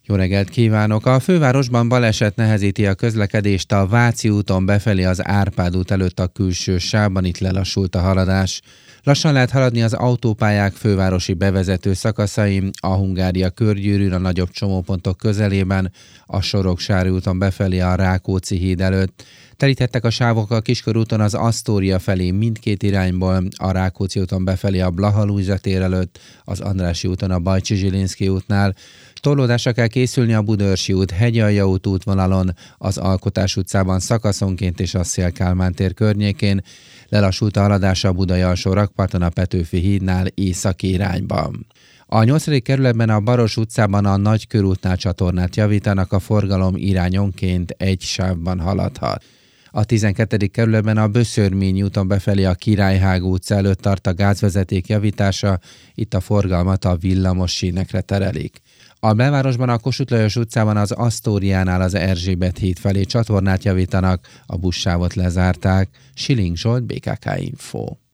Jó reggelt kívánok! A fővárosban baleset nehezíti a közlekedést a Váci úton befelé az Árpád út előtt a külső sávban, itt lelassult a haladás. Lassan lehet haladni az autópályák fővárosi bevezető szakaszain, a Hungária körgyűrűn, a nagyobb csomópontok közelében, a Soroksári úton befelé a Rákóczi híd előtt. Telítettek a sávok a Kiskörúton az Asztória felé mindkét irányból, a Rákóczi úton befelé a Blaha-Lujza tér előtt, az Andrássy úton a Bajcsy-Zsilinszky útnál. Torlódásra kell készülni a Budaörsi út, Hegyalja út útvonalon, az Alkotás utcában szakaszonként és a Széll-Kálmán tér környékén. Lelassult a haladás a Budai alsó rakparton a Petőfi hídnál északi irányban. A 8. kerületben a Baros utcában a Nagykörútnál csatornát javítanak, a forgalom irányonként egy sávban haladhat. A 12. kerületben a Böszörményi úton befelé a Királyhágó utca előtt tart a gázvezeték javítása, itt a forgalmat a villamos sínekre terelik. A belvárosban a Kossuth Lajos utcában az Asztóriánál az Erzsébet híd felé csatornát javítanak, a buszsávot lezárták. Siling Zsolt, BKK Info.